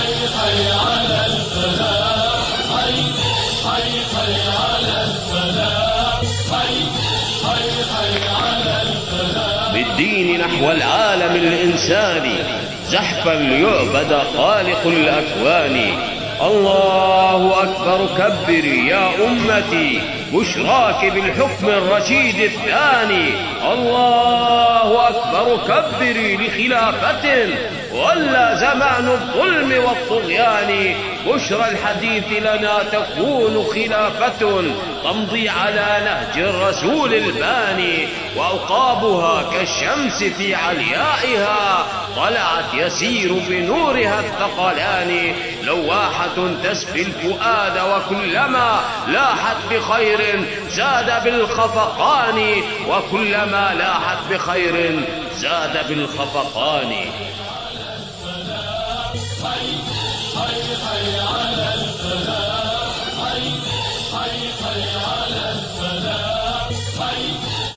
حي على الفلاح، حي حي حي على الفلاح، حي حي حي على الفلاح. بالدين نحو العالم الإنساني زحفا ليعبد خالق الأكوان. الله أكبر كبري يا أمتي بشراك بالحكم الرشيد الثاني. الله أكبر كبري لخلافة ولا زمان الظلم والطغيان. بشرى الحديث لنا تكون خلافة تمضي على نهج الرسول الباني، وأوقابها كالشمس في عليائها طلعت يسير بنورها الثقلان. لواحة تسفي الفؤاد وكلما لاحت بخير زاد بالخفقان، وكلما لاحت بخير زاد بالخفقان. حي حي حي على الفلاح، حي حي حي